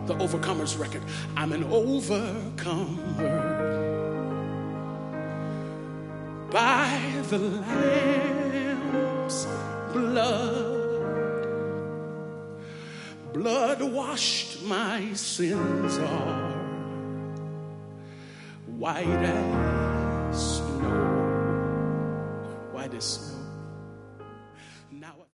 the Overcomers record. I'm an overcomer by the Lamb's blood. Blood washed, my sins are white as snow. White as snow.